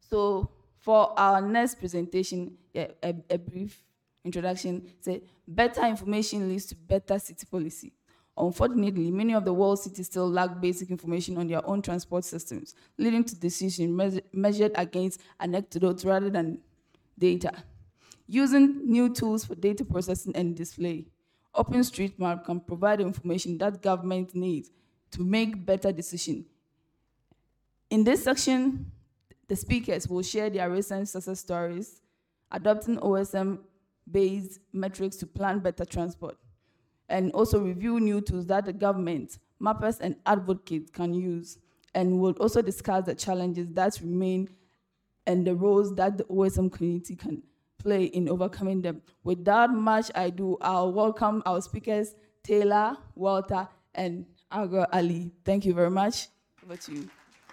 So for our next presentation, a brief introduction, say better information leads to better city policy. Unfortunately, many of the world's cities still lack basic information on their own transport systems, leading to decisions measured against anecdotes rather than data. Using new tools for data processing and display, OpenStreetMap can provide information that government needs to make better decisions. In this section, the speakers will share their recent success stories, adopting OSM-based metrics to plan better transport, and also review new tools that the government, mappers, and advocates can use. And we'll also discuss the challenges that remain and the roles that the OSM community can play in overcoming them. Without much ado, I'll welcome our speakers, Taylor, Walter, and Agra Ali. Thank you very much. Over to you.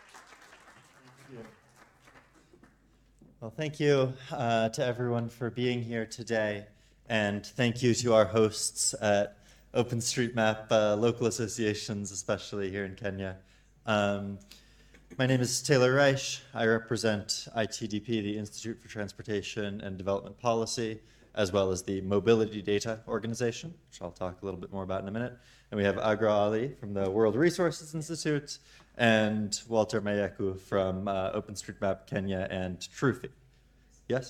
Well, thank you to everyone for being here today, and thank you to our hosts at OpenStreetMap, local associations, especially here in Kenya. My name is Taylor Reich. I represent ITDP, the Institute for Transportation and Development Policy, as well as the Mobility Data Organization, which I'll talk a little bit more about in a minute. And we have Agra Ali from the World Resources Institute, and Walter Mayeku from OpenStreetMap Kenya and Trufi. Yes?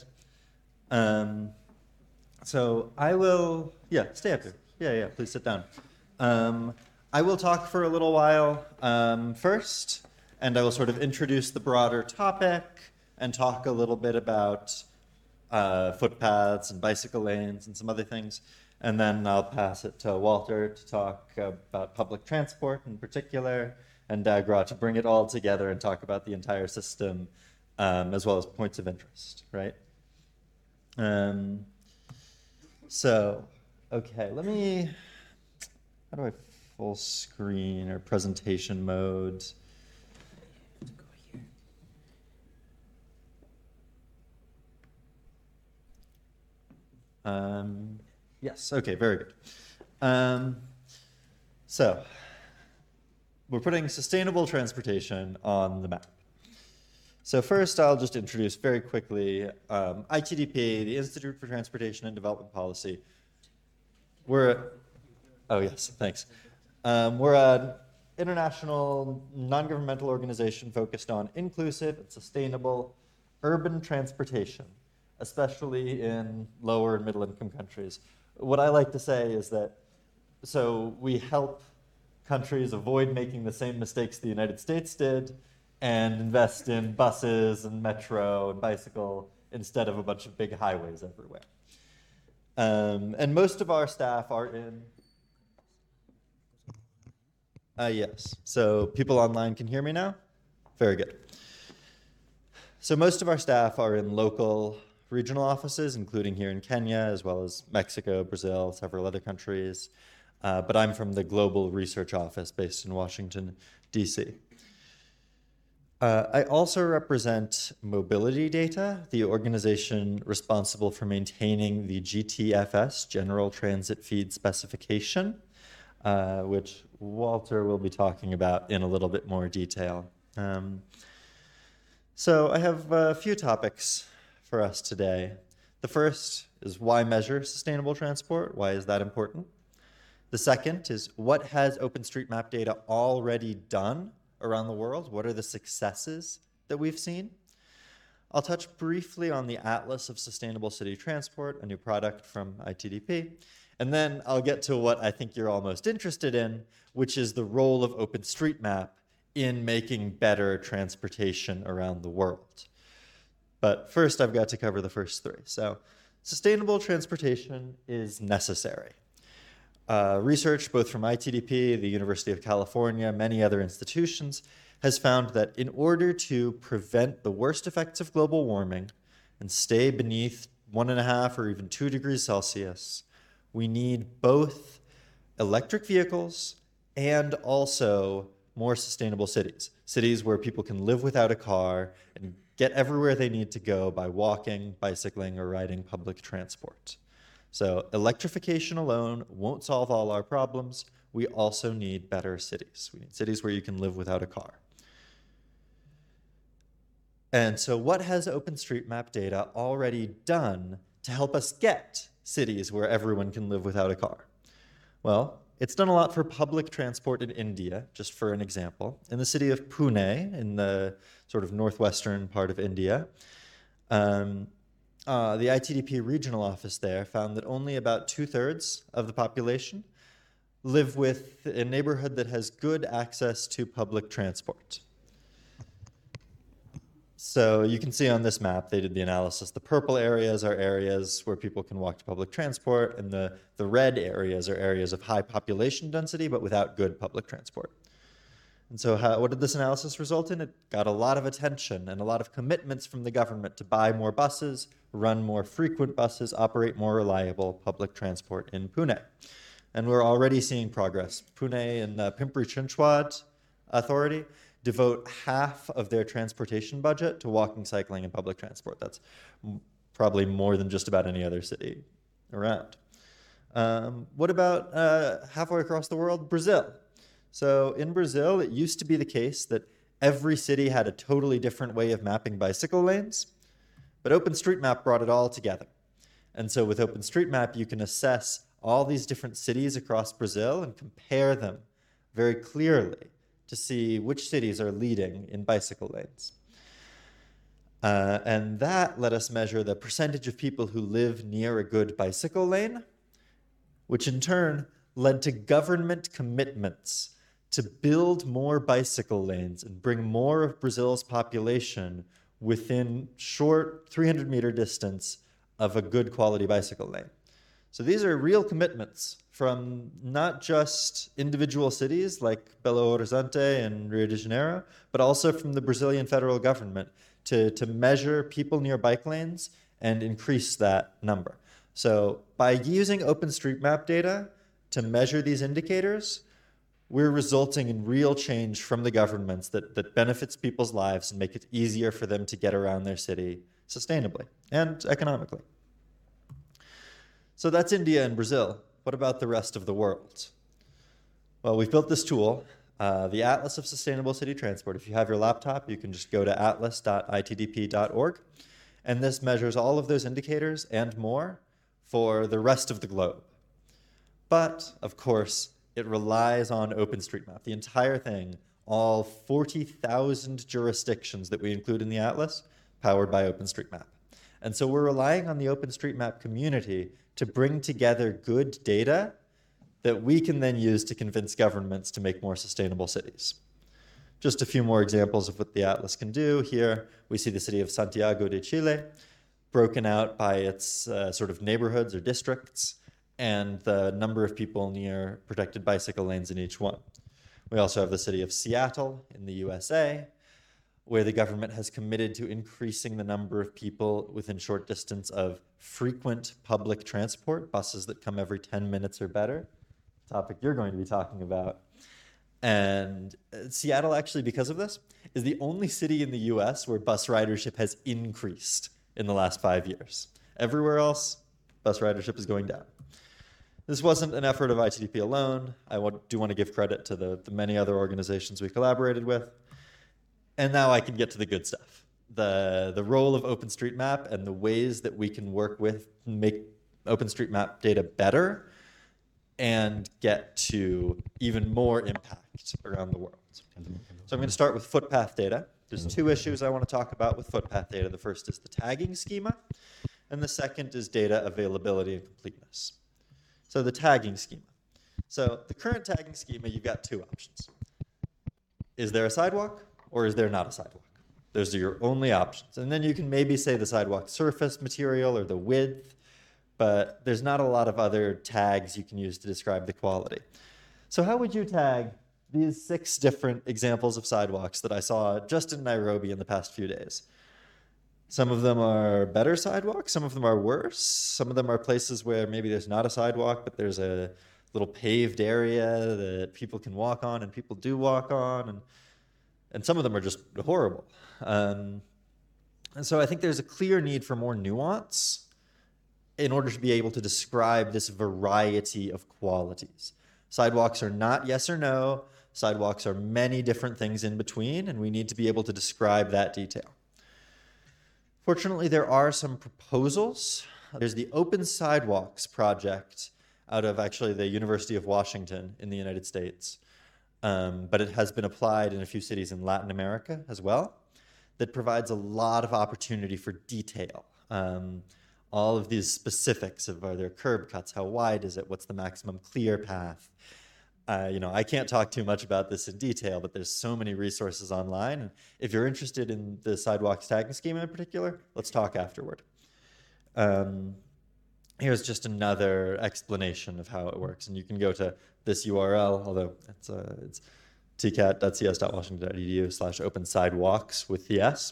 So I will, stay up here. Please sit down. I will talk for a little while first, and I will sort of introduce the broader topic and talk a little bit about footpaths and bicycle lanes and some other things. And then I'll pass it to Walter to talk about public transport in particular, and Agra to bring it all together and talk about the entire system, as well as points of interest, right? Okay, how do I full screen or presentation mode? Yes, okay, very good. So, we're putting sustainable transportation on the map. So first, I'll just introduce very quickly ITDP, the Institute for Transportation and Development Policy. We're an international non-governmental organization focused on inclusive and sustainable urban transportation, especially in lower and middle income countries. What I like to say is that, so we help countries avoid making the same mistakes the United States did and invest in buses and metro and bicycle instead of a bunch of big highways everywhere. And most of our staff are in... yes, so people online can hear me now? Very good. So most of our staff are in local regional offices, including here in Kenya, as well as Mexico, Brazil, several other countries. But I'm from the Global Research Office based in Washington, D.C. I also represent Mobility Data, the organization responsible for maintaining the GTFS, General Transit Feed Specification, which Walter will be talking about in a little bit more detail. So I have a few topics for us today. The first is why measure sustainable transport? Why is that important? The second is what has OpenStreetMap data already done around the world? What are the successes that we've seen? I'll touch briefly on the Atlas of Sustainable City Transport, a new product from ITDP. And then I'll get to what I think you're all most interested in, which is the role of OpenStreetMap in making better transportation around the world. But first, I've got to cover the first three. So, sustainable transportation is necessary. Research, both from ITDP, the University of California, many other institutions, has found that in order to prevent the worst effects of global warming and stay beneath 1.5 or even 2 degrees Celsius, we need both electric vehicles and also more sustainable cities. Cities where people can live without a car and get everywhere they need to go by walking, bicycling, or riding public transport. So electrification alone won't solve all our problems. We also need better cities. We need cities where you can live without a car. And so what has OpenStreetMap data already done to help us get cities where everyone can live without a car? Well, it's done a lot for public transport in India, just for an example. In the city of Pune, in the sort of northwestern part of India, the ITDP regional office there found that only about 2/3 of the population live with a neighborhood that has good access to public transport. So you can see on this map, they did the analysis. The purple areas are areas where people can walk to public transport, and the red areas are areas of high population density, but without good public transport. And so what did this analysis result in? It got a lot of attention and a lot of commitments from the government to buy more buses, run more frequent buses, operate more reliable public transport in Pune. And we're already seeing progress. Pune and Pimpri-Chinchwad Authority devote half of their transportation budget to walking, cycling, and public transport. That's probably more than just about any other city around. What about halfway across the world? Brazil. So in Brazil, it used to be the case that every city had a totally different way of mapping bicycle lanes, but OpenStreetMap brought it all together. And so with OpenStreetMap, you can assess all these different cities across Brazil and compare them very clearly to see which cities are leading in bicycle lanes. And that let us measure the percentage of people who live near a good bicycle lane, which in turn led to government commitments to build more bicycle lanes and bring more of Brazil's population within short 300-meter distance of a good quality bicycle lane. So these are real commitments from not just individual cities like Belo Horizonte and Rio de Janeiro, but also from the Brazilian federal government to measure people near bike lanes and increase that number. So by using OpenStreetMap data to measure these indicators, we're resulting in real change from the governments that benefits people's lives and make it easier for them to get around their city sustainably and economically. So that's India and Brazil. What about the rest of the world? Well, we've built this tool, the Atlas of Sustainable City Transport. If you have your laptop, you can just go to atlas.itdp.org, and this measures all of those indicators and more for the rest of the globe. But, of course, it relies on OpenStreetMap. The entire thing, all 40,000 jurisdictions that we include in the Atlas, powered by OpenStreetMap. And so we're relying on the OpenStreetMap community to bring together good data that we can then use to convince governments to make more sustainable cities. Just a few more examples of what the Atlas can do. Here we see the city of Santiago de Chile, broken out by its sort of neighborhoods or districts, and the number of people near protected bicycle lanes in each one. We also have the city of Seattle in the USA, where the government has committed to increasing the number of people within short distance of frequent public transport, buses that come every 10 minutes or better, topic you're going to be talking about. And Seattle, actually, because of this, is the only city in the US where bus ridership has increased in the last 5 years. Everywhere else, bus ridership is going down. This wasn't an effort of ITDP alone. I do want to give credit to the many other organizations we collaborated with. And now I can get to the good stuff. The role of OpenStreetMap and the ways that we can work with, make OpenStreetMap data better and get to even more impact around the world. So I'm going to start with footpath data. There's two issues I want to talk about with footpath data. The first is the tagging schema, and the second is data availability and completeness. So the tagging schema. So the current tagging schema, you've got two options. Is there a sidewalk or is there not a sidewalk? Those are your only options. And then you can maybe say the sidewalk surface material or the width, but there's not a lot of other tags you can use to describe the quality. So how would you tag these 6 different examples of sidewalks that I saw just in Nairobi in the past few days? Some of them are better sidewalks, some of them are worse. Some of them are places where maybe there's not a sidewalk, but there's a little paved area that people can walk on and people do walk on. And some of them are just horrible. And so I think there's a clear need for more nuance in order to be able to describe this variety of qualities. Sidewalks are not yes or no. Sidewalks are many different things in between, and we need to be able to describe that detail. Fortunately, there are some proposals. There's the Open Sidewalks project out of actually the University of Washington in the United States. But it has been applied in a few cities in Latin America as well, that provides a lot of opportunity for detail. All of these specifics of, are there curb cuts, how wide is it, what's the maximum clear path? I can't talk too much about this in detail, but there's so many resources online. And if you're interested in the sidewalks tagging schema in particular, let's talk afterward. Here's just another explanation of how it works. And you can go to this URL, although it's tcat.cs.washington.edu/open-sidewalks with the S,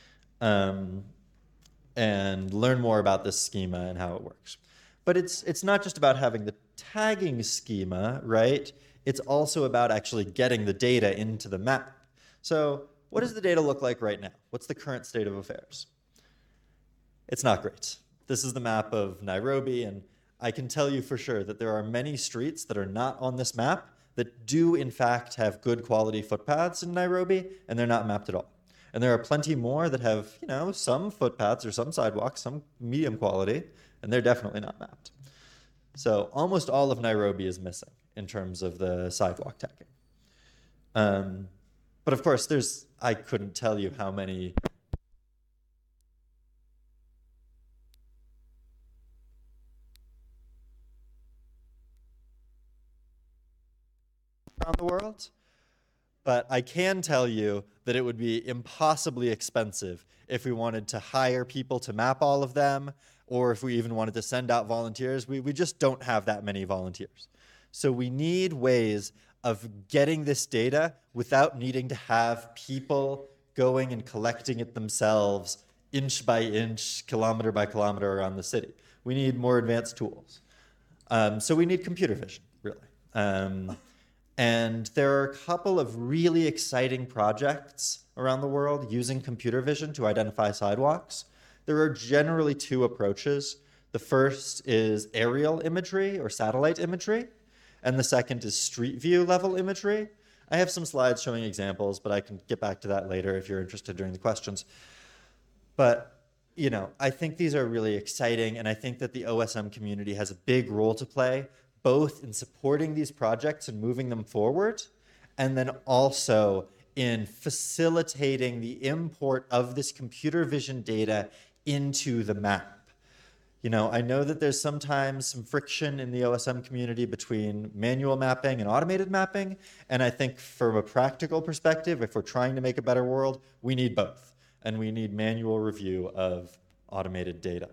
and learn more about this schema and how it works. But it's not just about having the tagging schema, right? It's also about actually getting the data into the map. So what does the data look like right now? What's the current state of affairs? It's not great. This is the map of Nairobi, and I can tell you for sure that there are many streets that are not on this map that do in fact have good quality footpaths in Nairobi, and they're not mapped at all. And there are plenty more that have, some footpaths or some sidewalks, some medium quality, and they're definitely not mapped. So almost all of Nairobi is missing in terms of the sidewalk tagging. But of course, I couldn't tell you how many around the world, but I can tell you that it would be impossibly expensive if we wanted to hire people to map all of them, or if we even wanted to send out volunteers. We just don't have that many volunteers. So we need ways of getting this data without needing to have people going and collecting it themselves inch by inch, kilometer by kilometer around the city. We need more advanced tools. So we need computer vision, really. And there are a couple of really exciting projects around the world using computer vision to identify sidewalks. There are generally two approaches. The first is aerial imagery or satellite imagery, and the second is street view level imagery. I have some slides showing examples, but I can get back to that later if you're interested during the questions. But I think these are really exciting, and I think that the OSM community has a big role to play, both in supporting these projects and moving them forward, and then also in facilitating the import of this computer vision data into the map. I know that there's sometimes some friction in the OSM community between manual mapping and automated mapping, and I think from a practical perspective, if we're trying to make a better world, we need both, and we need manual review of automated data.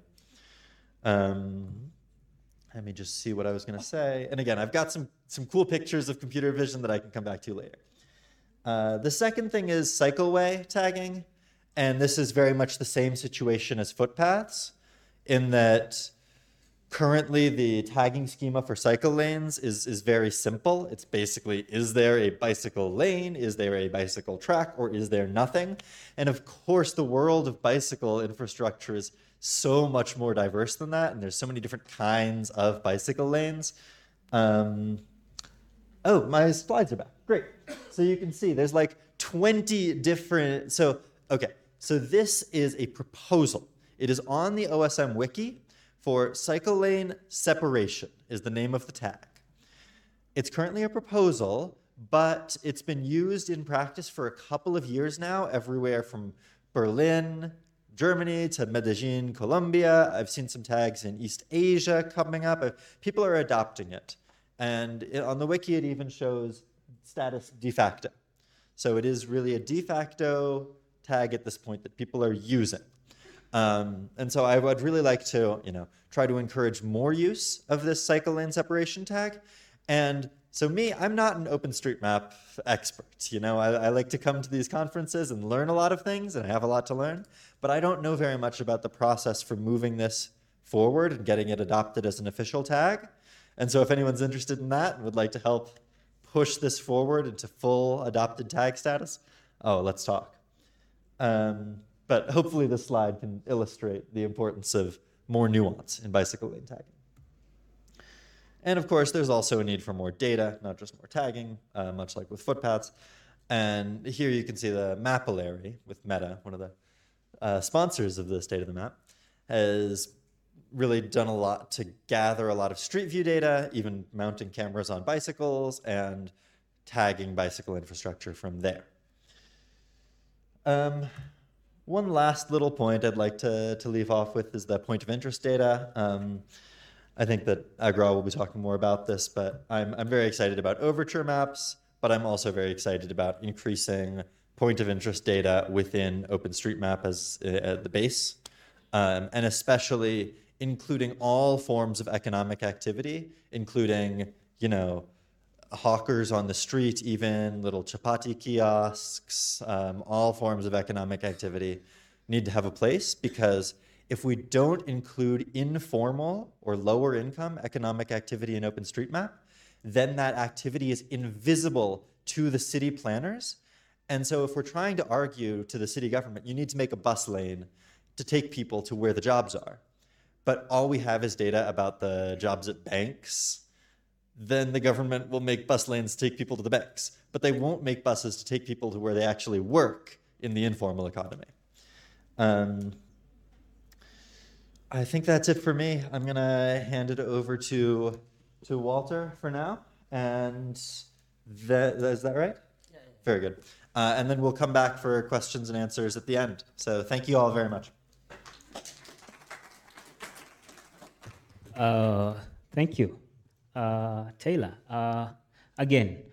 Let me just see what I was going to say. And again, I've got some cool pictures of computer vision that I can come back to later. The second thing is cycleway tagging. And this is very much the same situation as footpaths, in that currently the tagging schema for cycle lanes is very simple. It's basically, is there a bicycle lane? Is there a bicycle track? Or is there nothing? And of course, the world of bicycle infrastructure is so much more diverse than that, and there's so many different kinds of bicycle lanes. Oh, my slides are back. Great. So you can see there's like 20 different. So this is a proposal. It is on the OSM wiki for cycle lane separation is the name of the tag. It's currently a proposal, but it's been used in practice for a couple of years now, everywhere from Berlin, Germany to Medellin, Colombia. I've seen some tags in East Asia coming up. People are adopting it. And on the wiki, it even shows status de facto. So it is really a de facto tag at this point that people are using. And so I would really like to, try to encourage more use of this cycle lane separation tag. And so I'm not an OpenStreetMap expert. I like to come to these conferences and learn a lot of things, and I have a lot to learn, but I don't know very much about the process for moving this forward and getting it adopted as an official tag. And so if anyone's interested in that and would like to help push this forward into full adopted tag status, let's talk. But hopefully this slide can illustrate the importance of more nuance in bicycle lane tagging. And of course, there's also a need for more data, not just more tagging, much like with footpaths. And here you can see the mapillary with Meta, one of the sponsors of the State of the Map, has really done a lot to gather a lot of street view data, even mounting cameras on bicycles and tagging bicycle infrastructure from there. One last little point I'd like to leave off with is the point of interest data. I think that Agra will be talking more about this, but I'm very excited about Overture maps, but I'm also very excited about increasing point of interest data within OpenStreetMap as the base, and especially including all forms of economic activity, including, hawkers on the street, even little chapati kiosks, all forms of economic activity need to have a place, because if we don't include informal or lower income economic activity in OpenStreetMap, then that activity is invisible to the city planners. And so if we're trying to argue to the city government, you need to make a bus lane to take people to where the jobs are, but all we have is data about the jobs at banks, then the government will make bus lanes to take people to the banks, but they won't make buses to take people to where they actually work in the informal economy. I think that's it for me. I'm gonna hand it over to Walter for now, and is that right? Yeah. Very good. And then we'll come back for questions and answers at the end. So thank you all very much. Thank you, Taylor. Again,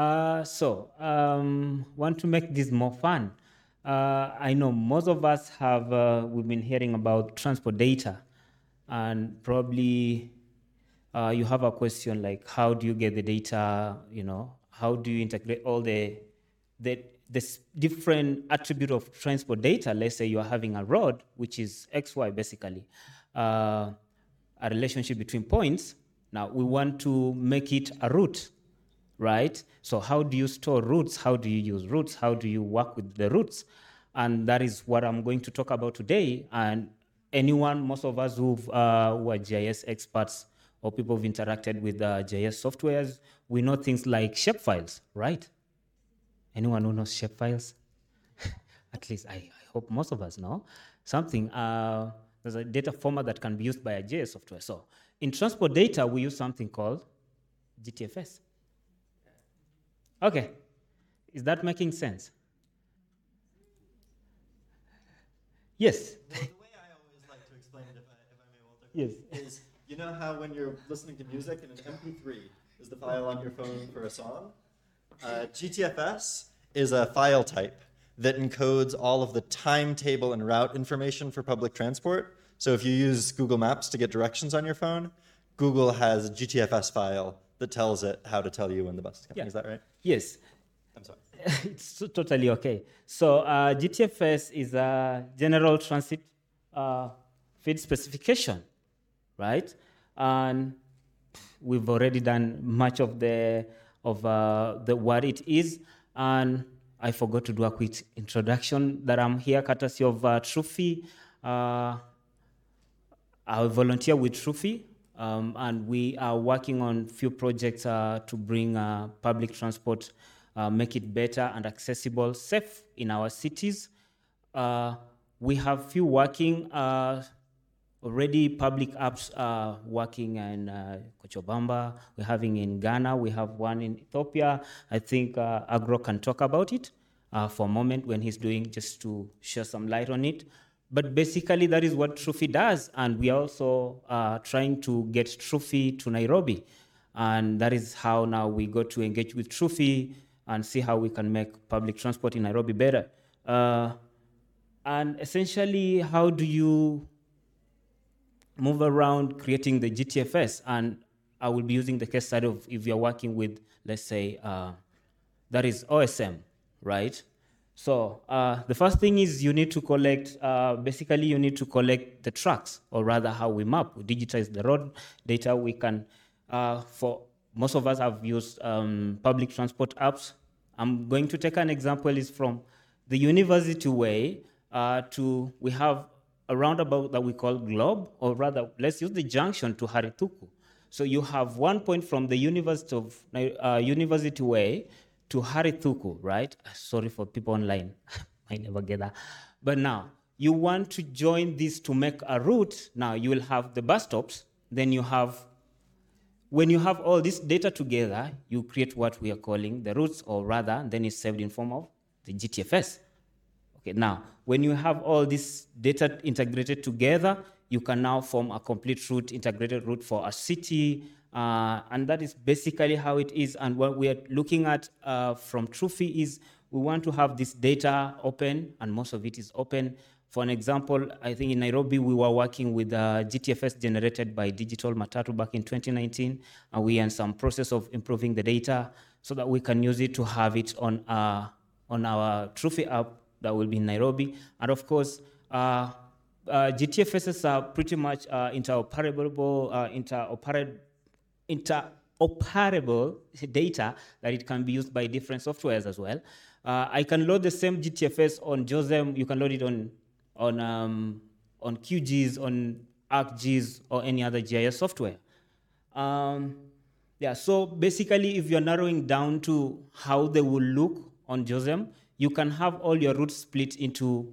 want to make this more fun. I know most of us we've been hearing about transport data, and probably you have a question like, how do you get the data? How do you integrate all the different attribute of transport data? Let's say you are having a road, which is XY basically, a relationship between points. Now we want to make it a route, right? So how do you store routes? How do you use routes? How do you work with the routes? And that is what I'm going to talk about today. And most of us who are GIS experts or people who've interacted with GIS softwares, we know things like shapefiles, right? Anyone who knows shapefiles? At least I hope most of us know something. There's a data format that can be used by a GIS software. So in transport data, we use something called GTFS. Okay, is that making sense? Yes. Well, the way I always like to explain it, if I may, Walter, yes, is how when you're listening to music and an MP3 is the file on your phone for a song? GTFS is a file type that encodes all of the timetable and route information for public transport. So if you use Google Maps to get directions on your phone, Google has a GTFS file that tells it how to tell you when the bus is coming. Yeah. Is that right? Yes. I'm sorry. It's totally okay. So GTFS is a general transit feed specification, right? And we've already done much of the what it is, and I forgot to do a quick introduction that I'm here courtesy of Trufi. I volunteer with Trufi, and we are working on few projects to bring public transport, make it better and accessible, safe in our cities. We have few working already public apps working in Cochabamba. We're having in Ghana. We have one in Ethiopia. I think Agro can talk about it for a moment when he's doing, just to share some light on it. But basically, that is what Trufi does. And we are also trying to get Trufi to Nairobi. And that is how now we got to engage with Trufi and see how we can make public transport in Nairobi better. And essentially, how do you move around creating the GTFS? And I will be using the case study of if you're working with, let's say, that is OSM, right? So the first thing is you need to collect, basically you need to collect the tracks, or rather how we map. We digitize the road data. We can, for most of us have used public transport apps. I'm going to take an example is from the University Way we have a roundabout that we call Globe, or rather, let's use the junction to Harituku. So you have one point from the University Way to Harituku, right? Sorry for people online, I never get that. But now, you want to join this to make a route. Now you will have the bus stops, then you have, when you have all this data together, you create what we are calling the routes, or rather, then it's saved in form of the GTFS. Okay, now, when you have all this data integrated together, you can now form a complete route, integrated route for a city, and that is basically how it is. And what we are looking at from Trufi is we want to have this data open, and most of it is open. For an example, I think in Nairobi, we were working with GTFS generated by Digital Matatu back in 2019, and we are in some process of improving the data so that we can use it to have it on our Trufi app that will be in Nairobi. And of course, GTFSs are pretty much interoperable data that it can be used by different softwares as well. I can load the same GTFS on JOSEM. You can load it on QGIS, on ArcGIS, or any other GIS software. So basically, if you're narrowing down to how they will look on JOSEM, you can have all your routes split into,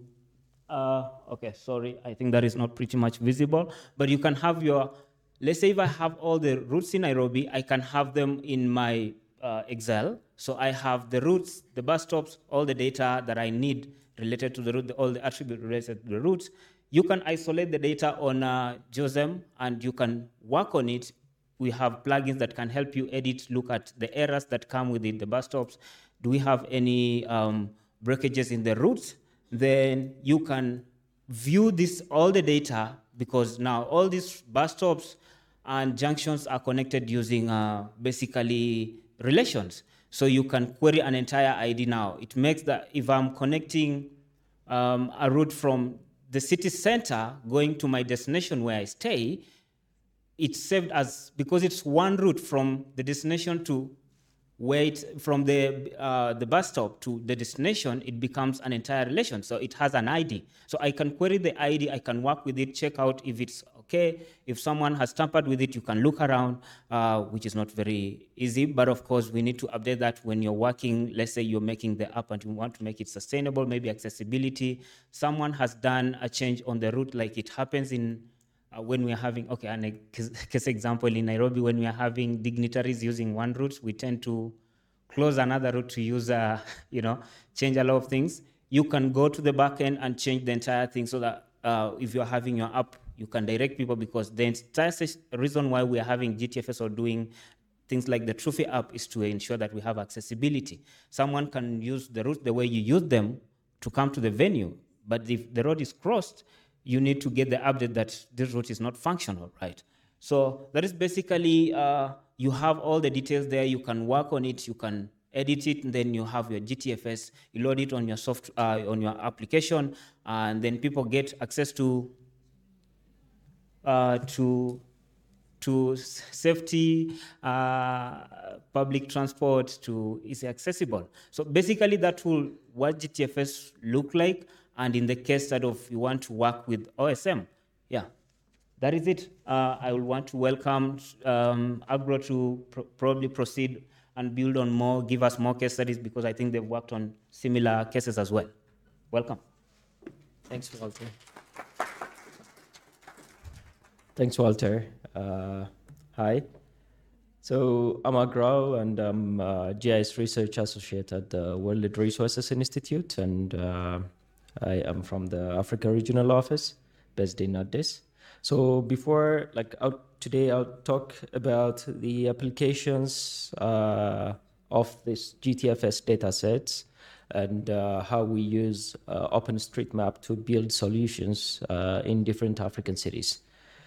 okay, sorry, I think that is not pretty much visible, but you can have your, let's say if I have all the routes in Nairobi, I can have them in my Excel. So I have the routes, the bus stops, all the data that I need related to the route, all the attributes related to the routes. You can isolate the data on JOSEM, and you can work on it. We have plugins that can help you edit, look at the errors that come within the bus stops. Do we have any breakages in the routes? Then you can view this, all the data, because now all these bus stops and junctions are connected using basically relations. So you can query an entire ID now. It makes that if I'm connecting a route from the city center going to my destination where I stay, it's saved as, because it's one route from the destination to from the bus stop to the destination, it becomes an entire relation. So it has an ID. So I can query the ID, I can work with it, check out if it's okay. If someone has tampered with it, you can look around, which is not very easy. But of course, we need to update that when you're working. Let's say you're making the app and you want to make it sustainable, maybe accessibility. Someone has done a change on the route, like it happens in when we are having, okay, and a case example in Nairobi, when we are having dignitaries using one route, we tend to close another route to use, change a lot of things. You can go to the back end and change the entire thing so that if you're having your app, you can direct people, because the entire reason why we are having GTFS or doing things like the Trufi app is to ensure that we have accessibility. Someone can use the route the way you use them to come to the venue, but if the road is crossed, you need to get the update that this route is not functional, right? So that is basically, you have all the details there, you can work on it, you can edit it, and then you have your GTFS, you load it on your on your application, and then people get access to safety, public transport, is accessible. So basically that will, what GTFS look like. And in the case that you want to work with OSM, that is it. I will want to welcome Agro to probably proceed and build on more, give us more case studies, because I think they've worked on similar cases as well. Welcome. Thanks, Walter. Thanks, Walter. Hi. So I'm Agro, and I'm a GIS Research Associate at the World Resources Institute, and I am from the Africa Regional Office, based in Addis. So before, today I'll talk about the applications of this GTFS datasets and how we use OpenStreetMap to build solutions in different African cities.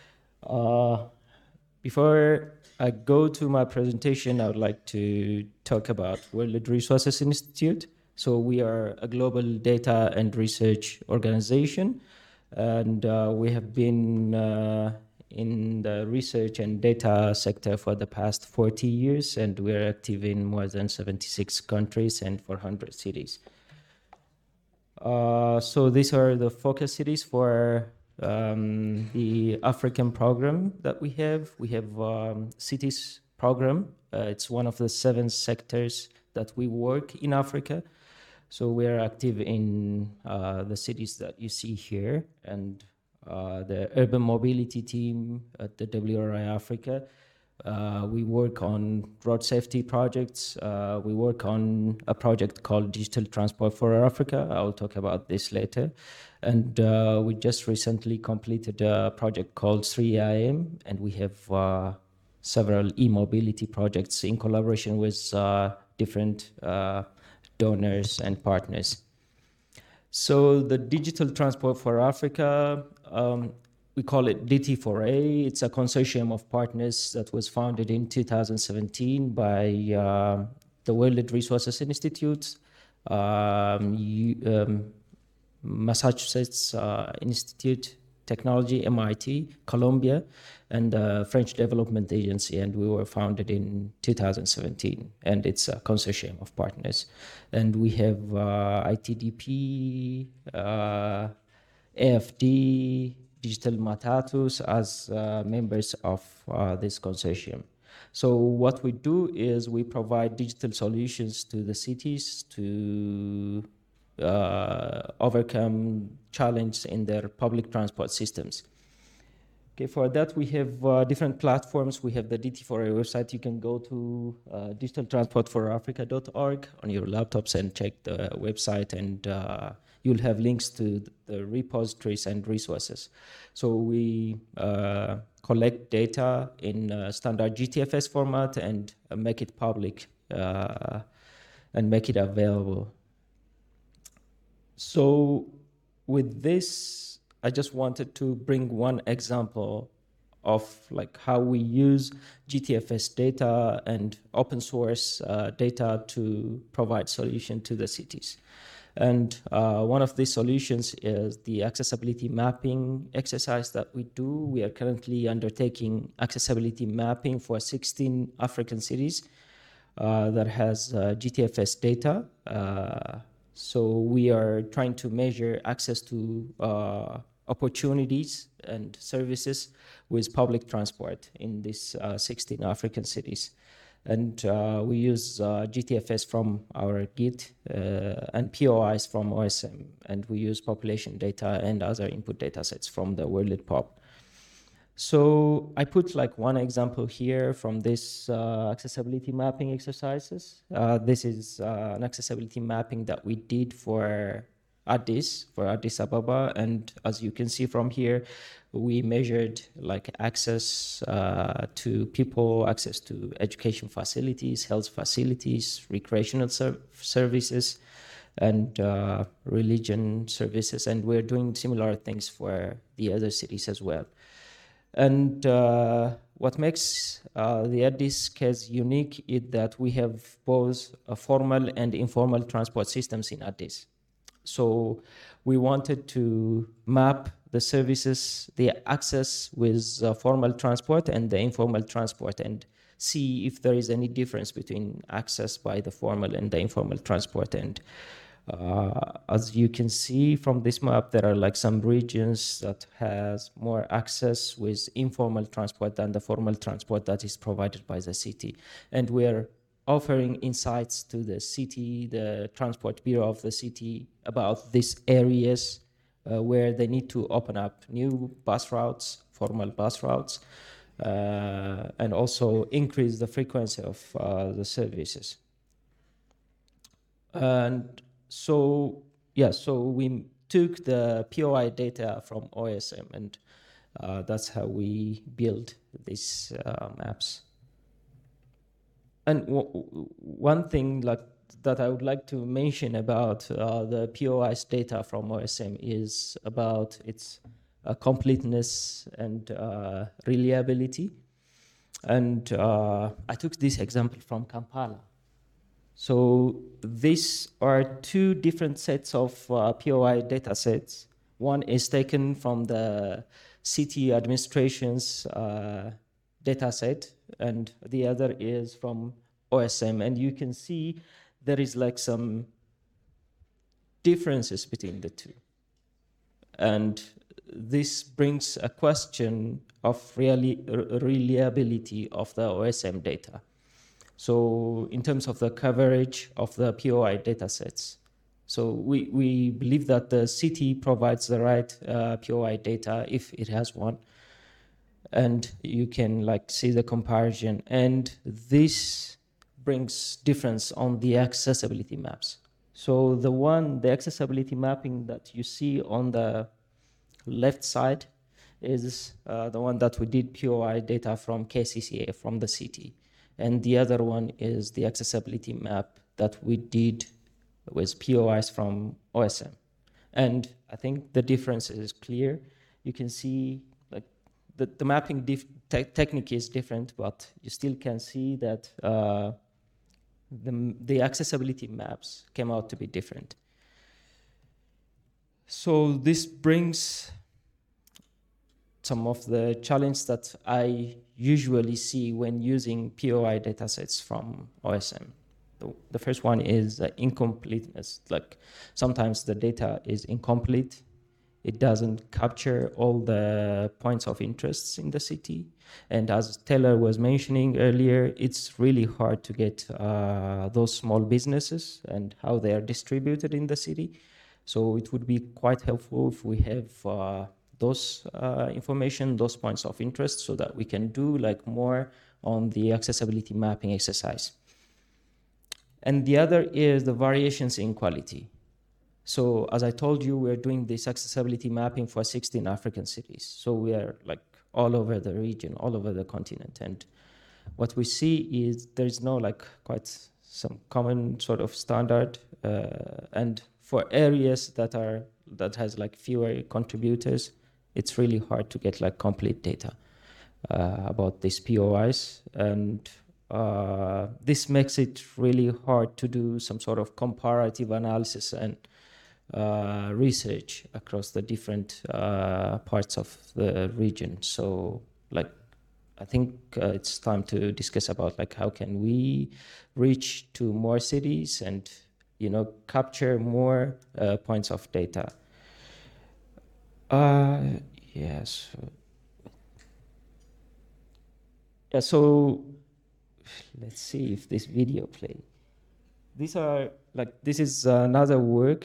Before I go to my presentation, I would like to talk about World Resources Institute. So we are a global data and research organization, and we have been in the research and data sector for the past 40 years, and we're active in more than 76 countries and 400 cities. So these are the focus cities for the African program that we have. We have cities program. It's one of the 7 sectors that we work in Africa. So we are active in the cities that you see here, and the urban mobility team at the WRI Africa. We work on road safety projects. We work on a project called Digital Transport for Africa. I'll talk about this later. And we just recently completed a project called 3IM, and we have several e-mobility projects in collaboration with different donors and partners. So the Digital Transport for Africa, we call it DT4A. It's a consortium of partners that was founded in 2017 by the World Resources Institute, Massachusetts Institute Technology, MIT, Columbia, and the French Development Agency, and we were founded in 2017, and it's a consortium of partners. And we have ITDP, AFD, Digital Matatus as members of this consortium. So what we do is we provide digital solutions to the cities to overcome challenges in their public transport systems. Okay, for that we have different platforms. We have the DT4A website. You can go to digitaltransportforafrica.org on your laptops and check the website, and you'll have links to the repositories and resources. So we collect data in standard GTFS format and make it public and make it available. So with this, I just wanted to bring one example of like how we use GTFS data and open source data to provide solution to the cities. And one of these solutions is the accessibility mapping exercise that we do. We are currently undertaking accessibility mapping for 16 African cities that has GTFS data. So we are trying to measure access to opportunities and services with public transport in these 16 African cities. And we use GTFS from our Git and POIs from OSM, and we use population data and other input data sets from the WorldPop. So I put like one example here from this accessibility mapping exercises. This is an accessibility mapping that we did for Addis Ababa, and as you can see from here, we measured like access to people, access to education facilities, health facilities, recreational services, and religion services, and we're doing similar things for the other cities as well. And what makes the Addis case unique is that we have both formal and informal transport systems in Addis. So we wanted to map the services, the access with formal transport and the informal transport, and see if there is any difference between access by the formal and the informal transport. And as you can see from this map, there are like some regions that has more access with informal transport than the formal transport that is provided by the city. And we're offering insights to the city, the transport bureau of the city, about these areas where they need to open up new bus routes, formal bus routes, and also increase the frequency of the services. And so we took the POI data from OSM, and that's how we build these maps. And one thing like that I would like to mention about the POI's data from OSM is about its completeness and reliability. And I took this example from Kampala. So these are two different sets of POI data sets. One is taken from the city administration's data set, and the other is from OSM. And you can see there is like some differences between the two. And this brings a question of reliability of the OSM data. So in terms of the coverage of the POI data sets, So we believe that the city provides the right POI data if it has one, and you can like see the comparison. And this brings difference on the accessibility maps. So the accessibility mapping that you see on the left side is the one that we did POI data from KCCA, from the city. And the other one is the accessibility map that we did with POIs from OSM. And I think the difference is clear. You can see like the mapping technique is different, but you still can see that the accessibility maps came out to be different. So this brings some of the challenges that I usually see when using POI datasets from OSM. The first one is incompleteness. Like sometimes the data is incomplete. It doesn't capture all the points of interest in the city. And as Taylor was mentioning earlier, it's really hard to get those small businesses and how they are distributed in the city. So it would be quite helpful if we have those information, those points of interest, so that we can do like more on the accessibility mapping exercise. And the other is the variations in quality. So as I told you, we're doing this accessibility mapping for 16 African cities. So we are like all over the region, all over the continent. And what we see is there's no like quite some common sort of standard. And for areas that has like fewer contributors, it's really hard to get like complete data about these POIs. And this makes it really hard to do some sort of comparative analysis and research across the different parts of the region. So like I think it's time to discuss about like how can we reach to more cities and capture more points of data. Yes. Yeah, so let's see if this video play. This is another work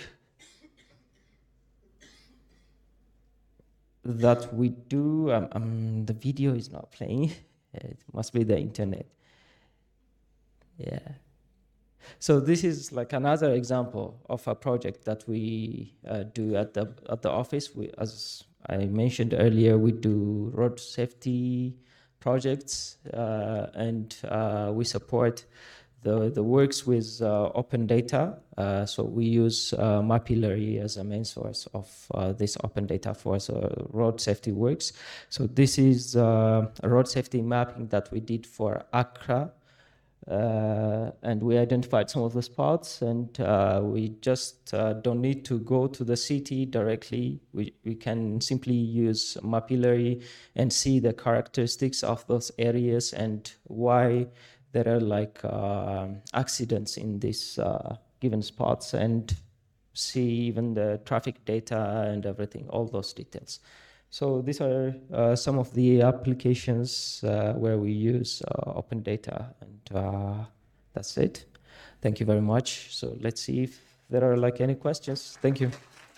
that we do. The video is not playing. It must be the internet. Yeah. So this is like another example of a project that we do at the office. As I mentioned earlier, we do road safety projects, and we support the works with open data. So we use Mapillary as a main source of this open data for road safety works. So this is a road safety mapping that we did for Accra. And we identified some of the spots, and we just don't need to go to the city directly. We can simply use Mapillary and see the characteristics of those areas and why there are like accidents in these given spots, and see even the traffic data and everything, all those details. So these are some of the applications where we use open data, and that's it. Thank you very much. So let's see if there are like any questions. Thank you.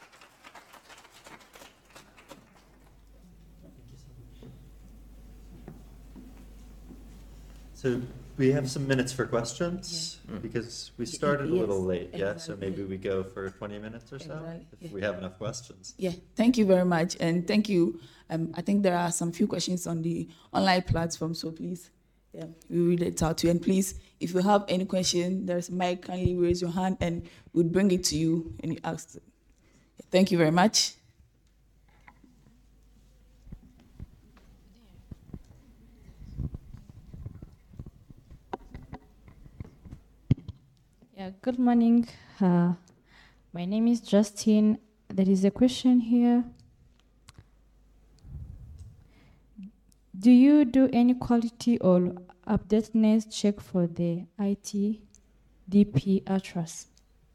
So we have some minutes for questions because we started a little late, yeah? So maybe we go for 20 minutes or so if we have enough questions. Yeah, thank you very much. And thank you. I think there are some few questions on the online platform, so please, we read it out to you. And please, if you have any question, there's a mic, kindly raise your hand and we'll bring it to you and you ask. Thank you very much. Yeah, good morning. My name is Justine. There is a question here. Do you do any quality or updateness check for the ITDP Atlas?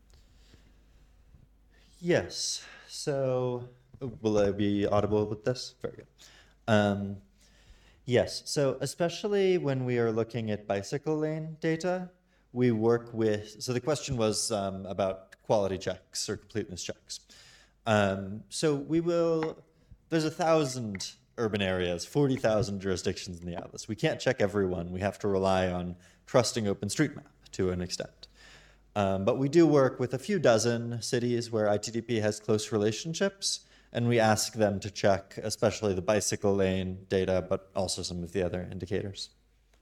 Yes. So will I be audible with this? Very good. Yes. So especially when we are looking at bicycle lane data, we work with, so the question was about quality checks or completeness checks. So there's 1,000 urban areas, 40,000 jurisdictions in the atlas. We can't check everyone. We have to rely on trusting OpenStreetMap to an extent. But we do work with a few dozen cities where ITDP has close relationships, and we ask them to check, especially the bicycle lane data, but also some of the other indicators.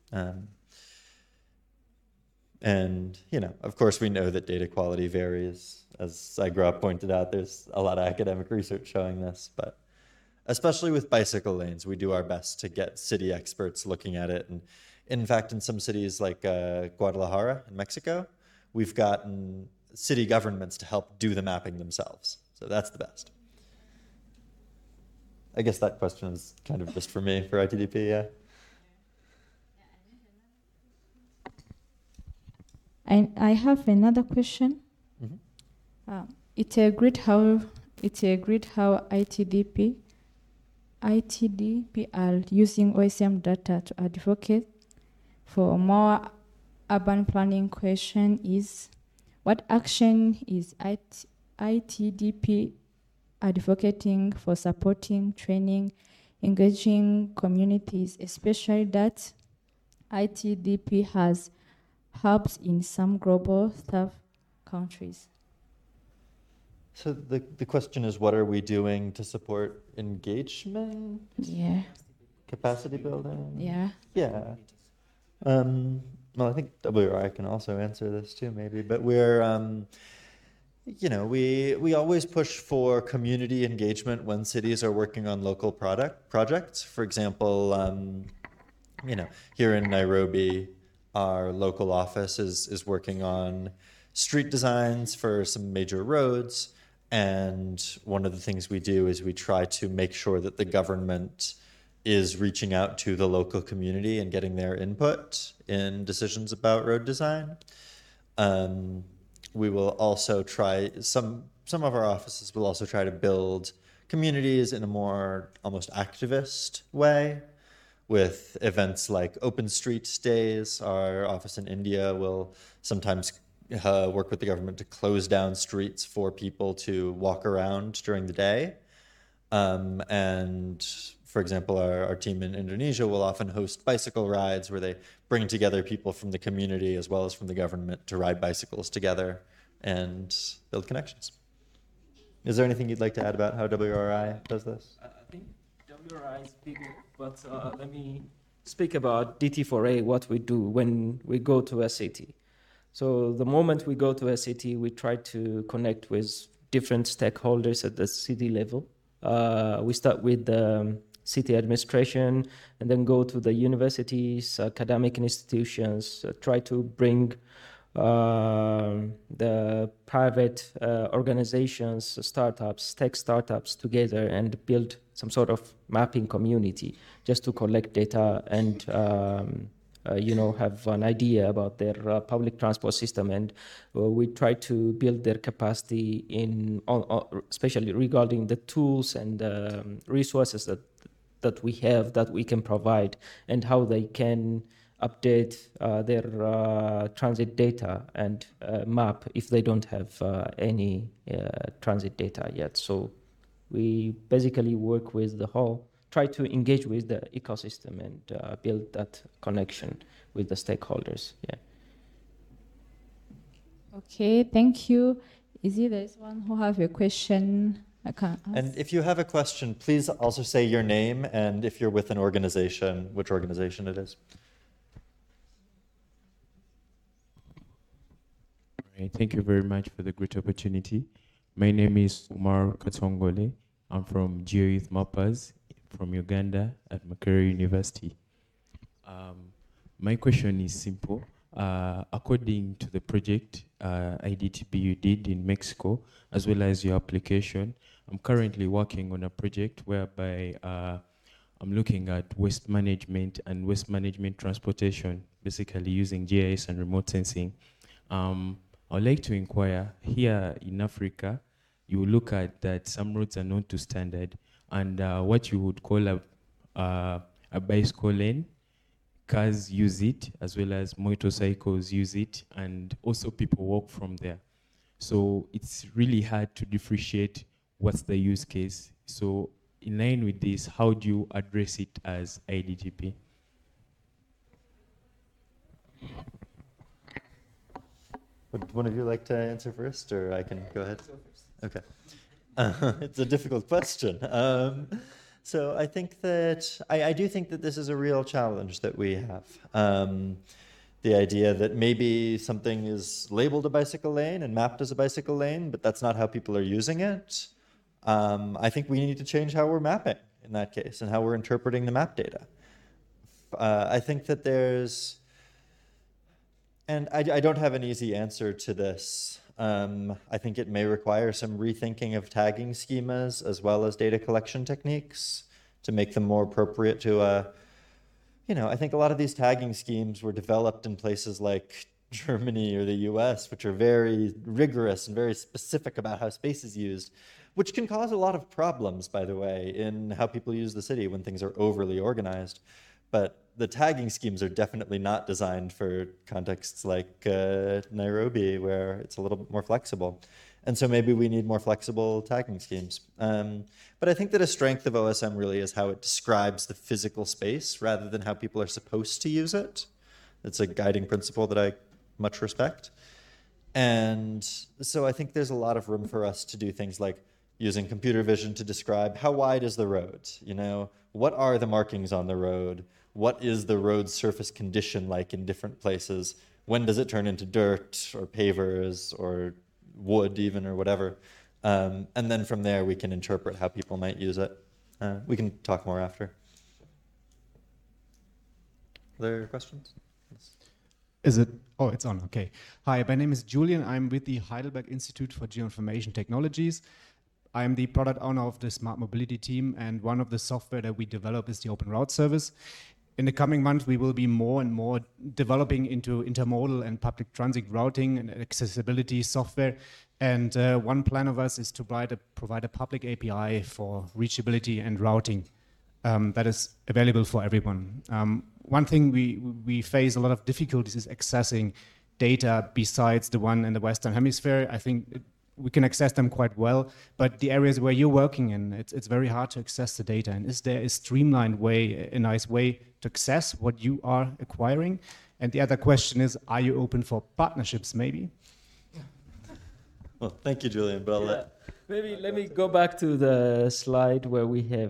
And, of course, we know that data quality varies. As Sagra pointed out, there's a lot of academic research showing this, but especially with bicycle lanes, we do our best to get city experts looking at it. And in fact, in some cities like Guadalajara in Mexico, we've gotten city governments to help do the mapping themselves. So that's the best. I guess that question is kind of just for me, for ITDP, yeah. I have another question. Mm-hmm. It's a great how ITDP are using OSM data to advocate for a more urban planning. Question is, what action is ITDP advocating for, supporting, training, engaging communities, especially that ITDP has hubs in some global South countries? So the question is, what are we doing to support engagement? Yeah. Capacity building? Yeah. Yeah. Well, I think WRI can also answer this too, maybe. But we're, we always push for community engagement when cities are working on local projects. For example, here in Nairobi, our local office is working on street designs for some major roads. And one of the things we do is we try to make sure that the government is reaching out to the local community and getting their input in decisions about road design. We will also try, some of our offices will also try to build communities in a more almost activist way, with events like Open Street Days. Our office in India will sometimes work with the government to close down streets for people to walk around during the day. And for example, our team in Indonesia will often host bicycle rides where they bring together people from the community as well as from the government to ride bicycles together and build connections. Is there anything you'd like to add about how WRI does this? I think WRI is big, but let me speak about DT4A, what we do when we go to a city. So the moment we go to a city, we try to connect with different stakeholders at the city level. We start with the city administration and then go to the universities, academic institutions, try to bring the private organizations, startups, tech startups together and build some sort of mapping community just to collect data and have an idea about their public transport system. And we try to build their capacity especially regarding the tools and resources that we have, that we can provide, and how they can update their transit data and map if they don't have any transit data yet. So we basically work with try to engage with the ecosystem and build that connection with the stakeholders. Yeah. Okay, thank you. Izzy, there is one who have a question. I can't ask. And if you have a question, please also say your name and if you're with an organization, which organization it is. Right, thank you very much for the great opportunity. My name is Umar Katongole. I'm from GeoYouth Mappers from Uganda at Makerere University. My question is simple. According to the project IDTB you did in Mexico, as well as your application, I'm currently working on a project whereby I'm looking at waste management and waste management transportation, basically using GIS and remote sensing. I would like to inquire, here in Africa, you look at that some roads are not to standard, and what you would call a bicycle lane, cars use it, as well as motorcycles use it, and also people walk from there. So it's really hard to differentiate what's the use case. So in line with this, how do you address it as IDTP? Would one of you like to answer first, or I can go ahead? Okay. It's a difficult question. So I think that I do think that this is a real challenge that we have. The idea that maybe something is labeled a bicycle lane and mapped as a bicycle lane, but that's not how people are using it. I think we need to change how we're mapping in that case and how we're interpreting the map data. I think that there's, and I don't have an easy answer to this. I think it may require some rethinking of tagging schemas as well as data collection techniques to make them more appropriate to I think a lot of these tagging schemes were developed in places like Germany or the US, which are very rigorous and very specific about how space is used, which can cause a lot of problems, by the way, in how people use the city when things are overly organized. But the tagging schemes are definitely not designed for contexts like Nairobi, where it's a little bit more flexible. And so maybe we need more flexible tagging schemes. But I think that a strength of OSM really is how it describes the physical space rather than how people are supposed to use it. It's a guiding principle that I much respect. And so I think there's a lot of room for us to do things like using computer vision to describe how wide is the road? What are the markings on the road? What is the road surface condition like in different places? When does it turn into dirt or pavers or wood even or whatever? And then from there we can interpret how people might use it. We can talk more after. Other questions? Is it? Oh, it's on. Okay. Hi, my name is Julian. I'm with the Heidelberg Institute for Geoinformation Technologies. I'm the product owner of the Smart Mobility team, and one of the software that we develop is the Open Route Service. In the coming months, we will be more and more developing into intermodal and public transit routing and accessibility software. And one plan of us is to provide a public API for reachability and routing that is available for everyone. One thing we face a lot of difficulties is accessing data besides the one in the Western Hemisphere. I think we can access them quite well, but the areas where you're working in, it's very hard to access the data. And is there a streamlined way, a nice way to access what you are acquiring? And the other question is, are you open for partnerships maybe? Well, thank you, Julian, but I'll Maybe let me go back to the slide where we have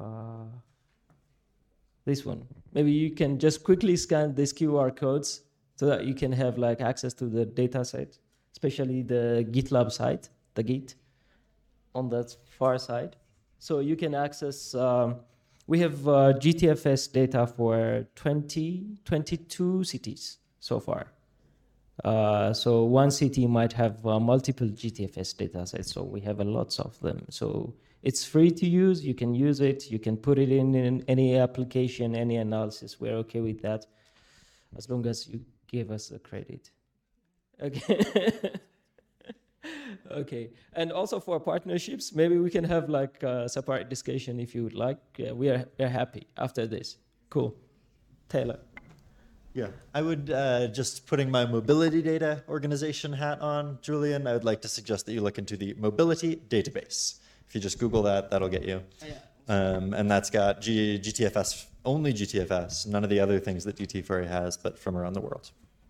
this one. Maybe you can just quickly scan these QR codes so that you can have access to the data set, especially the GitLab site, the Git, on that far side. So you can access, we have GTFS data for 22 cities so far. So one city might have multiple GTFS data sets, so we have lots of them. So it's free to use, you can use it, you can put it in any application, any analysis, we're okay with that, as long as you give us a credit. Okay. Okay. And also for partnerships, maybe we can have a separate discussion if you would like. We're happy after this. Cool. Taylor. Yeah, I would, just putting my mobility data organization hat on, Julian, I would like to suggest that you look into the mobility database. If you just Google that, that'll get you. And that's got GTFS, only GTFS, none of the other things that DT-Furry has, but from around the world.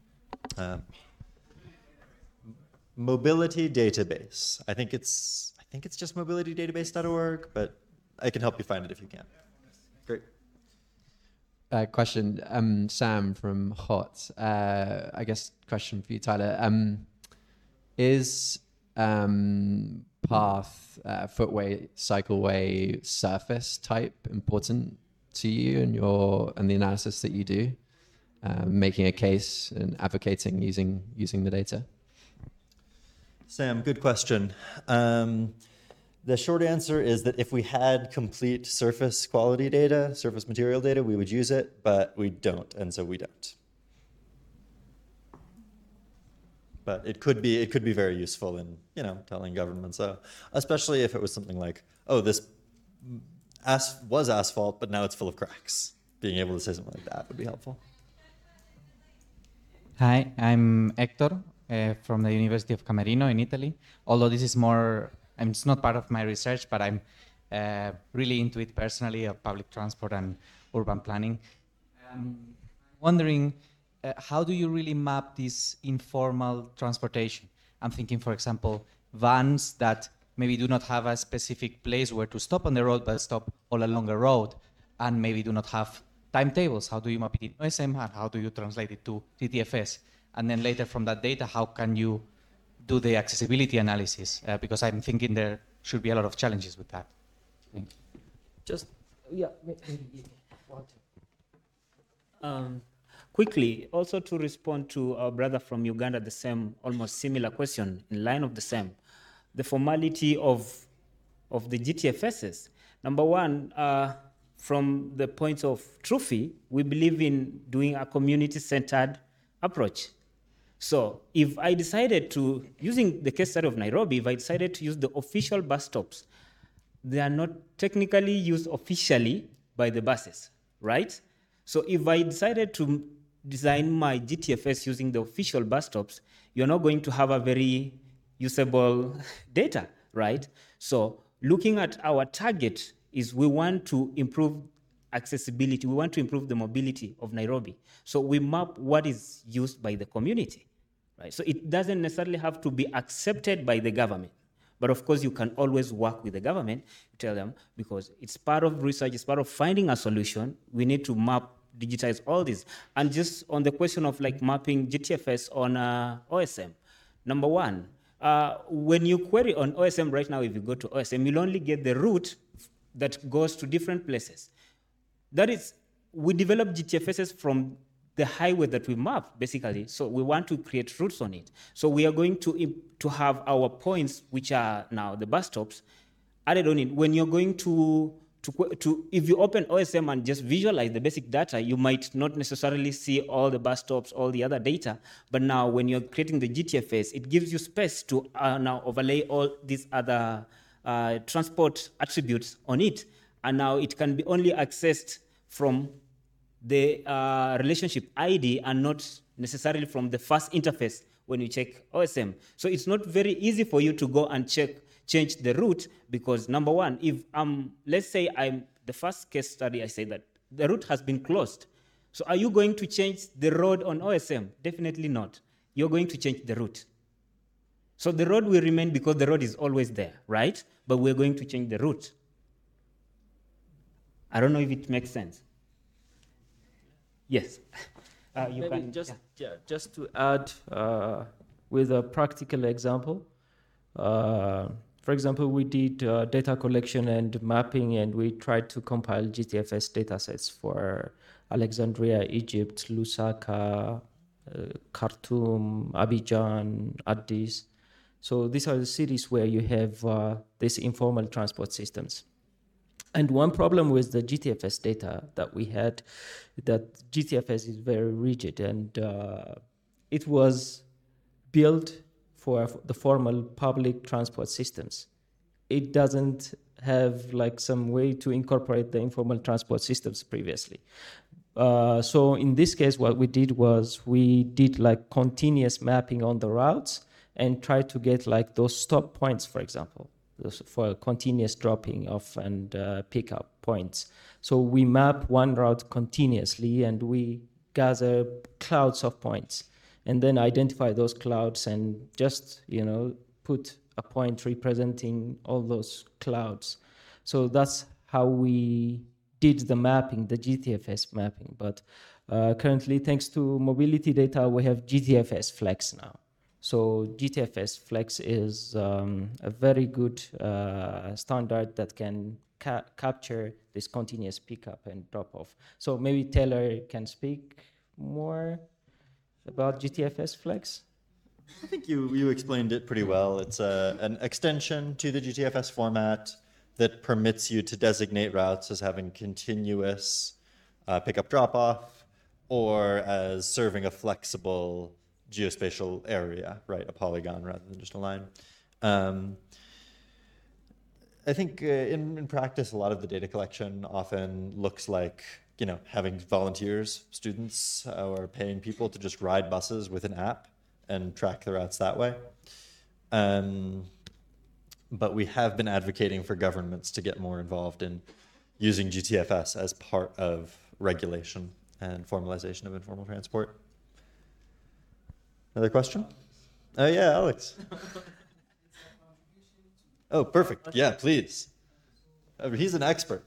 Mobility database. I think it's just mobilitydatabase.org, but I can help you find it if you can. Great. Question, Sam from HOT. I guess question for you, Tyler. Is path, footway, cycleway, surface type important to you and the analysis that you do, making a case and advocating using the data? Sam, good question. The short answer is that if we had complete surface quality data, surface material data, we would use it, but we don't, and so we don't. But it could be very useful in, telling governments, especially if it was something like, oh, this was asphalt, but now it's full of cracks. Being able to say something like that would be helpful. Hi, I'm Hector. from the University of Camerino in Italy. Although this is more, I mean, it's not part of my research, but I'm really into it personally, of public transport and urban planning. Wondering, how do you really map this informal transportation? I'm thinking, for example, vans that maybe do not have a specific place where to stop on the road, but stop all along a road, and maybe do not have timetables. How do you map it in OSM, and how do you translate it to GTFS? And then later from that data, how can you do the accessibility analysis? Because I'm thinking there should be a lot of challenges with that. Thank you. Just, yeah. Quickly, also to respond to our brother from Uganda, the same, almost similar question, in line of the same. The formality of the GTFSs. Number one, from the point of Trufi, we believe in doing a community-centered approach. So if I decided to, using the case study of Nairobi, if I decided to use the official bus stops, they are not technically used officially by the buses, right? So if I decided to design my GTFS using the official bus stops, you're not going to have a very usable data, right? So looking at our target is we want to improve accessibility. We want to improve the mobility of Nairobi. So we map what is used by the community, right? So it doesn't necessarily have to be accepted by the government. But of course, you can always work with the government to tell them, because it's part of research, it's part of finding a solution. We need to map, digitize all this. And just on the question of like mapping GTFS on OSM, number one, when you query on OSM right now, if you go to OSM, you'll only get the route that goes to different places. That is, we develop GTFSs from the highway that we map, basically. So we want to create routes on it. So we are going to have our points, which are now the bus stops, added on it. When you're going to if you open OSM and just visualize the basic data, you might not necessarily see all the bus stops, all the other data. But now when you're creating the GTFS, it gives you space to now overlay all these other transport attributes on it. And now it can be only accessed from the relationship ID and not necessarily from the first interface when you check OSM. So it's not very easy for you to go and change the route, because number one, if let's say I'm the first case study, I say that the route has been closed. So are you going to change the road on OSM? Definitely not. You're going to change the route. So the road will remain because the road is always there, right? But we're going to change the route. I don't know if it makes sense. Yes. You Maybe can just to add with a practical example. For example, we did data collection and mapping, and we tried to compile GTFS datasets for Alexandria, Egypt, Lusaka, Khartoum, Abidjan, Addis. So these are the cities where you have these informal transport systems. And one problem with the GTFS data that we had, that GTFS is very rigid, and it was built for the formal public transport systems. It doesn't have like some way to incorporate the informal transport systems previously. So in this case, what we did was we did like continuous mapping on the routes and tried to get like those stop points, for example, for continuous dropping off and pickup points. So we map one route continuously and we gather clouds of points and then identify those clouds and just, put a point representing all those clouds. So that's how we did the mapping, the GTFS mapping. But currently, thanks to mobility data, we have GTFS Flex now. So GTFS Flex is a very good standard that can capture this continuous pickup and drop off. So maybe Taylor can speak more about GTFS Flex. I think you explained it pretty well. It's an extension to the GTFS format that permits you to designate routes as having continuous pickup drop-off or as serving a flexible geospatial area, right? A polygon rather than just a line. I think in practice, a lot of the data collection often looks like, having volunteers, students, or paying people to just ride buses with an app and track the routes that way. But we have been advocating for governments to get more involved in using GTFS as part of regulation and formalization of informal transport. Another question? Oh yeah, Alex. Oh, perfect. Yeah, please. He's an expert.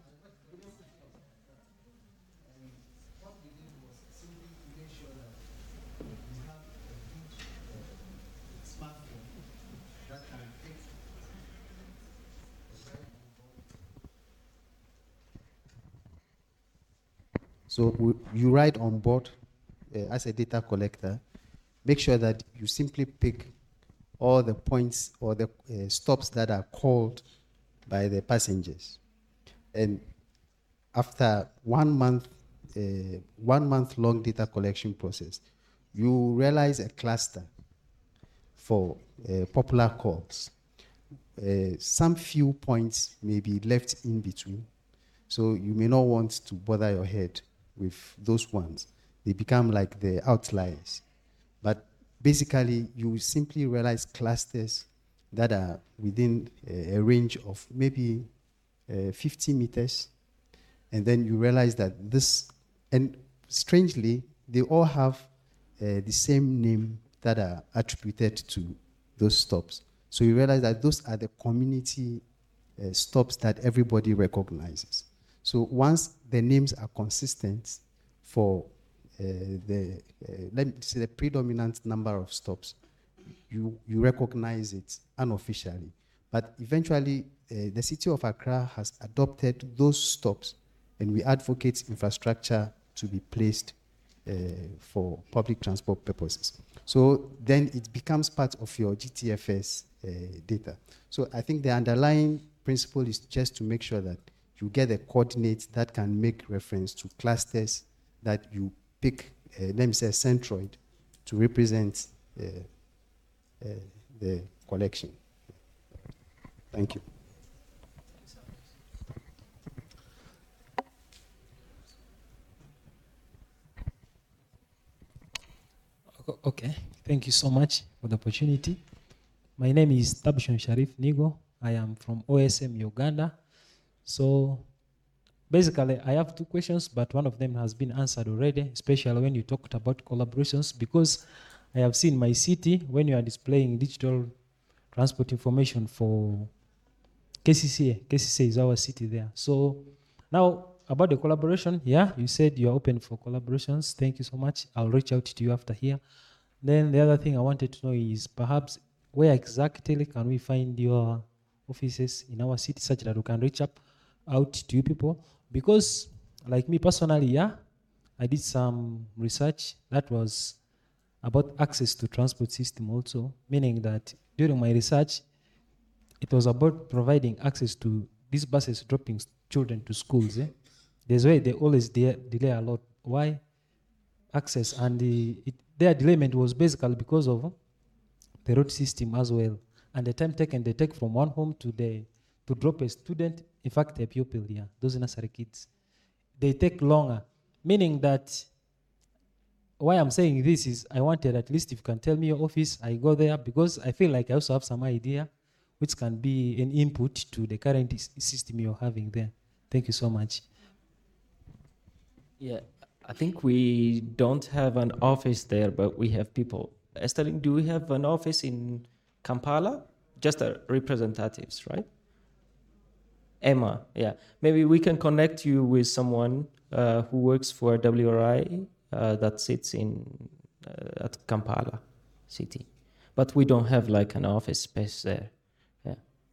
So you ride on board as a data collector. Make sure that you simply pick all the points or the stops that are called by the passengers. And after 1 month, 1 month long data collection process, you realize a cluster for popular calls. Some few points may be left in between. So you may not want to bother your head with those ones. They become like the outliers. But basically, you simply realize clusters that are within a range of maybe 50 meters. And then you realize that this, and strangely, they all have the same name that are attributed to those stops. So you realize that those are the community stops that everybody recognizes. So once the names are consistent for let me say the predominant number of stops, you recognize it unofficially. But eventually, the city of Accra has adopted those stops, and we advocate infrastructure to be placed for public transport purposes. So then it becomes part of your GTFS data. So I think the underlying principle is just to make sure that you get a coordinate that can make reference to clusters that you pick, let me say, a centroid to represent the collection. Thank you. Okay, thank you so much for the opportunity. My name is Tabshon Sharif Nigo. I am from OSM Uganda. So basically, I have two questions, but one of them has been answered already, especially when you talked about collaborations, because I have seen my city, when you are displaying digital transport information for KCCA. KCCA is our city there. So now about the collaboration, yeah, you said you're open for collaborations. Thank you so much. I'll reach out to you after here. Then the other thing I wanted to know is perhaps where exactly can we find your offices in our city such that we can reach out to you people? Because like me personally, yeah, I did some research that was about access to transport system also, meaning that during my research, it was about providing access to these buses dropping children to schools. There's why they always delay a lot. Why? Access, and their delayment was basically because of the road system as well, and the time taken they take from one home to drop a student, in fact a pupil here, those nursery kids, they take longer, meaning that why I'm saying this is I wanted at least if you can tell me your office, I go there because I feel like I also have some idea which can be an input to the current system you're having there. Thank you so much. Yeah, I think we don't have an office there, but we have people. Esther, do we have an office in Kampala? Just representatives, right? Emma, yeah. Maybe we can connect you with someone who works for WRI that sits at Kampala city. But we don't have like an office space there. Yeah.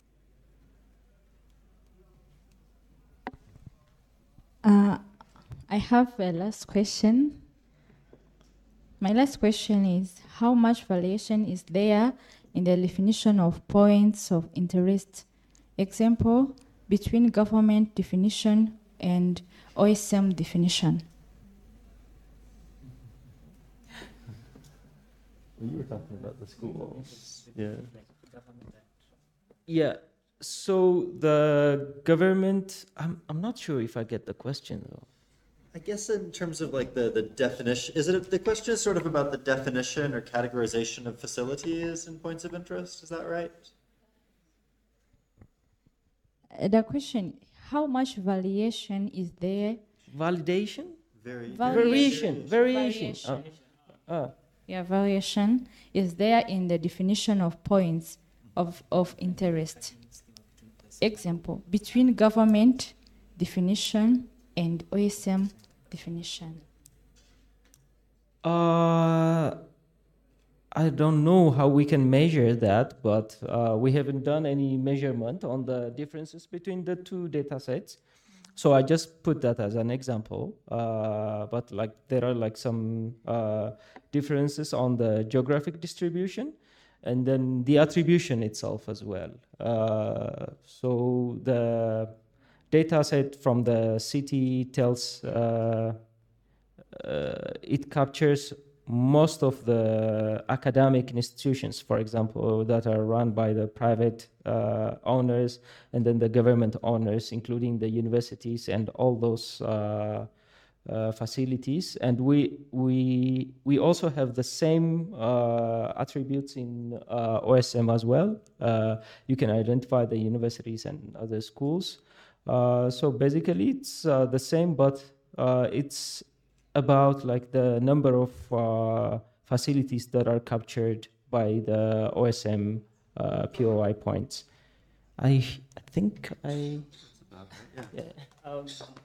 I have a last question. My last question is, how much variation is there in the definition of points of interest? Example, between government definition and OSM definition. You were talking about the school. Yeah. Yeah. So the government, I'm not sure if I get the question though. I guess in terms of like the definition, the question is sort of about the definition or categorization of facilities and points of interest, is that right? The question, how much variation is there? Validation? Variation. Variation. Yeah, variation is there in the definition of points of interest. Example, between government definition and OSM definition. I don't know how we can measure that, but we haven't done any measurement on the differences between the two data sets. So I just put that as an example, but like there are like some differences on the geographic distribution and then the attribution itself as well. So the data set from the city tells it captures most of the academic institutions, for example, that are run by the private owners and then the government owners, including the universities and all those facilities. And we also have the same attributes in OSM as well. You can identify the universities and other schools. So basically it's the same, but it's about like the number of facilities that are captured by the OSM POI points. I think I... Yeah.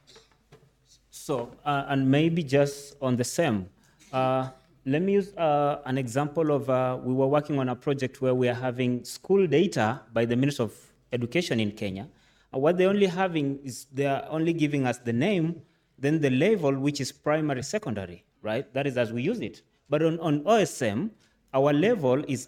And maybe just on the same, let me use an example of, we were working on a project where we are having school data by the Ministry of Education in Kenya. What they're only having is they are only giving us the name, then the level, which is primary, secondary, right? That is as we use it. But on OSM, our level is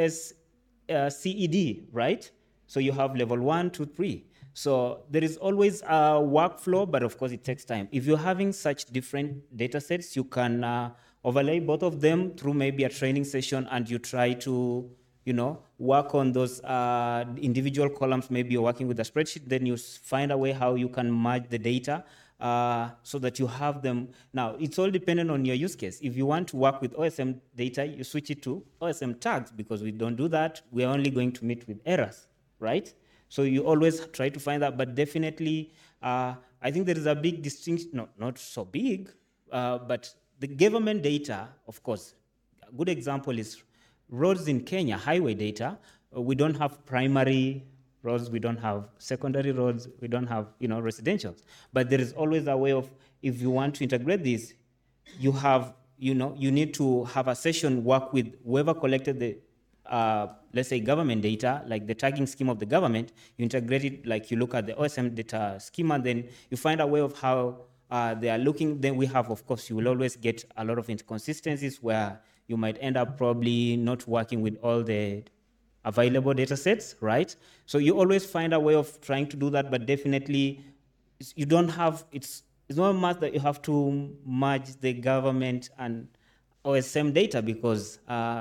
ISCED, right? So you have level 1, 2, 3. So there is always a workflow, but of course it takes time. If you're having such different data sets, you can overlay both of them through maybe a training session, and you try to, work on those individual columns. Maybe you're working with a spreadsheet, then you find a way how you can merge the data so that you have them. Now, it's all dependent on your use case. If you want to work with OSM data, you switch it to OSM tags, because we don't do that. We're only going to meet with errors, right? So you always try to find that, but definitely, I think there is a big distinction, not so big, but the government data, of course, a good example is roads in Kenya, highway data. We don't have primary roads, we don't have secondary roads, we don't have, residentials. But there is always a way of, if you want to integrate this, you have, you need to have a session, work with whoever collected the, let's say, government data, like the tagging scheme of the government. You integrate it, like you look at the OSM data schema, then you find a way of how they are looking. Then we have, of course, you will always get a lot of inconsistencies where you might end up probably not working with all the available data sets, right? So you always find a way of trying to do that, but definitely you don't have, it's not a must that you have to merge the government and OSM data, because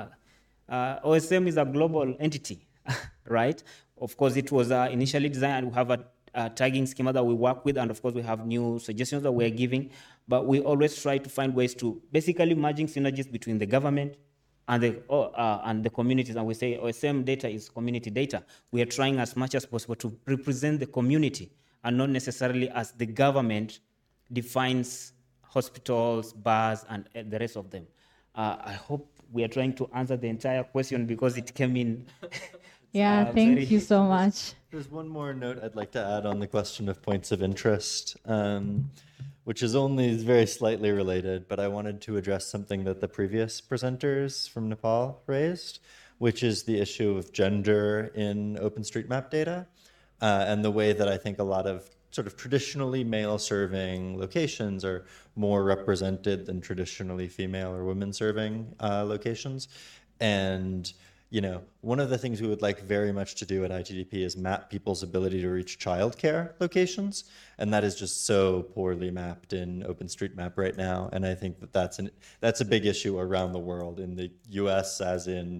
OSM is a global entity, right? Of course, it was initially designed, and we have a tagging schema that we work with, and of course we have new suggestions that we're giving, but we always try to find ways to basically merging synergies between the government and the communities, and we say OSM data is community data. We are trying as much as possible to represent the community, and not necessarily as the government defines hospitals, bars, and the rest of them. I hope we are trying to answer the entire question, because it came in. Yeah, thank you so much. There's one more note I'd like to add on the question of points of interest, which is very slightly related, but I wanted to address something that the previous presenters from Nepal raised, which is the issue of gender in OpenStreetMap data, and the way that I think a lot of sort of traditionally male-serving locations are more represented than traditionally female or women-serving locations. And one of the things we would like very much to do at ITDP is map people's ability to reach childcare locations, and that is just so poorly mapped in OpenStreetMap right now. And I think that's a big issue around the world, in the US as in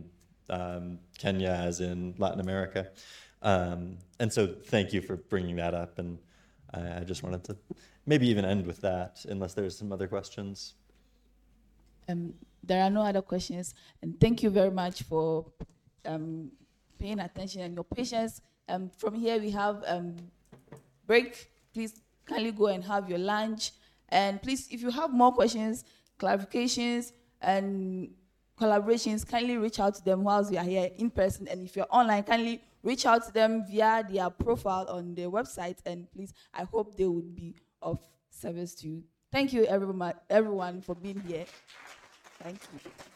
Kenya as in Latin America. And so thank you for bringing that up. And I just wanted to maybe even end with that, unless there's some other questions. There are no other questions, and thank you very much for paying attention and your patience. From here we have break. Please kindly go and have your lunch, and please, if you have more questions, clarifications, and collaborations, kindly reach out to them whilst we are here in person, and if you're online, kindly reach out to them via their profile on their website, and please, I hope they would be of service to you. Thank you everyone for being here. Thank you.